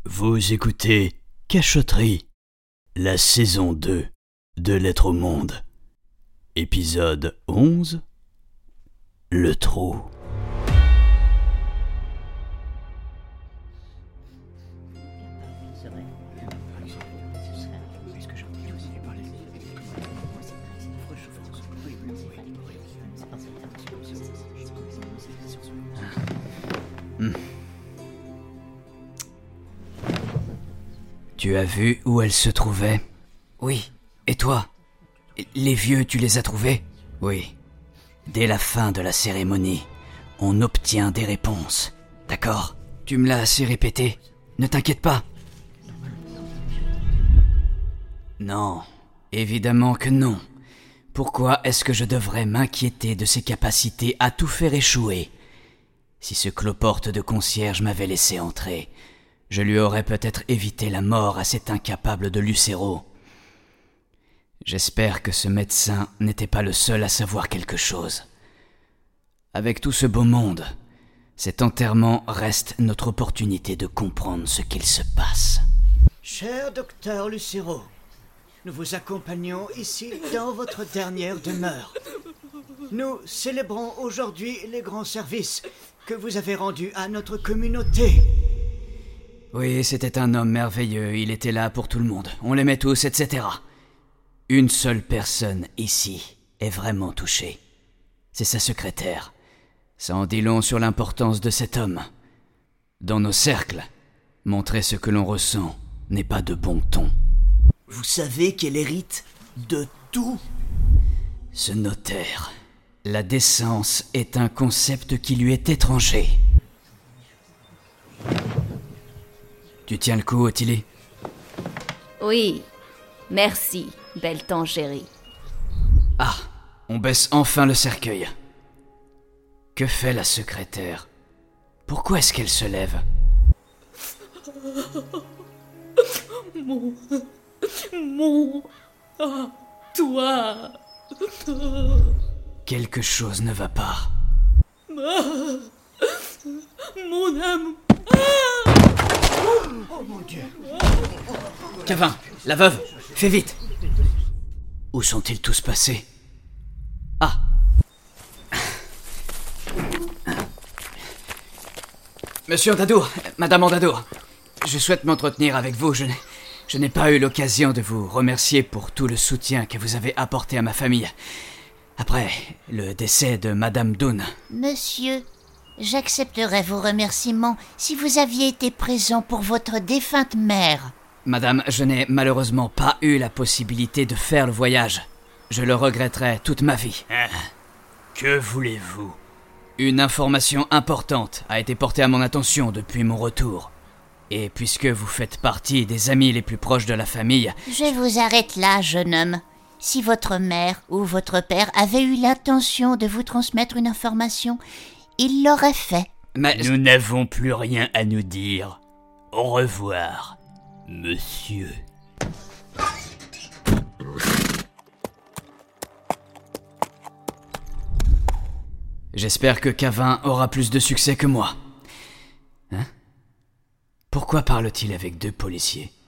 Vous écoutez Cachotterie, la saison 2 de Lettres au Monde. Épisode 11, Le Trou. Tu as vu où elle se trouvait? Oui. Et toi? Les vieux, tu les as trouvés? Oui. Dès la fin de la cérémonie, on obtient des réponses. D'accord? Tu me l'as assez répété. Ne t'inquiète pas. Non. Évidemment que non. Pourquoi est-ce que je devrais m'inquiéter de ses capacités à tout faire échouer? Si ce cloporte de concierge m'avait laissé entrer, je lui aurais peut-être évité la mort à cet incapable de Lucero. J'espère que ce médecin n'était pas le seul à savoir quelque chose. Avec tout ce beau monde, cet enterrement reste notre opportunité de comprendre ce qu'il se passe. Cher docteur Lucero, nous vous accompagnons ici dans votre dernière demeure. Nous célébrons aujourd'hui les grands services que vous avez rendus à notre communauté. Oui, c'était un homme merveilleux, il était là pour tout le monde, on l'aimait tous, etc. Une seule personne, ici, est vraiment touchée. C'est sa secrétaire. Ça en dit long sur l'importance de cet homme. Dans nos cercles, montrer ce que l'on ressent n'est pas de bon ton. Vous savez qu'elle hérite de tout. Ce notaire, la décence est un concept qui lui est étranger. Tu tiens le coup, Ottilie? Oui, merci, belle tangérie. Ah, on baisse enfin le cercueil. Que fait la secrétaire? Pourquoi est-ce qu'elle se lève? Toi. Quelque chose ne va pas. Mon âme. Oh mon Dieu! Cavin, la veuve, fais vite! Où sont-ils tous passés? Ah! Monsieur Andadour, Madame Andadour, je souhaite m'entretenir avec vous. Je n'ai pas eu l'occasion de vous remercier pour tout le soutien que vous avez apporté à ma famille. Après le décès de Madame Dunn. Monsieur, j'accepterais vos remerciements si vous aviez été présent pour votre défunte mère. Madame, je n'ai malheureusement pas eu la possibilité de faire le voyage. Je le regretterai toute ma vie. Que voulez-vous? Une information importante a été portée à mon attention depuis mon retour. Et puisque vous faites partie des amis les plus proches de la famille... Je vous arrête là, jeune homme. Si votre mère ou votre père avait eu l'intention de vous transmettre une information, il l'aurait fait. Mais... Nous n'avons plus rien à nous dire. Au revoir, monsieur. J'espère que Cavin aura plus de succès que moi. Hein? Pourquoi parle-t-il avec deux policiers?